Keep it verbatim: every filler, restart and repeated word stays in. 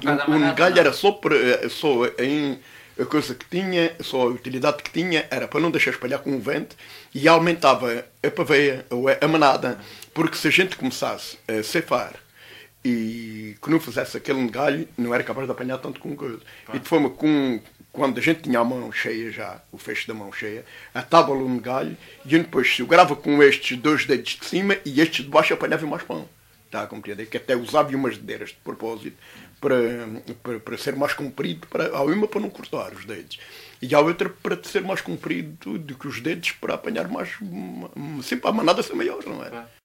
o, o galho era só, por, só em a coisa que tinha, só a utilidade que tinha era para não deixar espalhar com o vento e aumentava a paveia, a manada, porque se a gente começasse a ceifar e que não fizesse aquele galho, não era capaz de apanhar tanto com coisa. E de forma que quando a gente tinha a mão cheia já, o fecho da mão cheia, atava-lo no galho e depois segurava com estes dois dedos de cima e estes de baixo apanhava mais pão. Está a compreender? Que até usava umas dedeiras de propósito para, para, para ser mais comprido, para, a uma para não cortar os dedos e a outra para ser mais comprido do que os dedos para apanhar mais, sempre a manada ser maior, não é?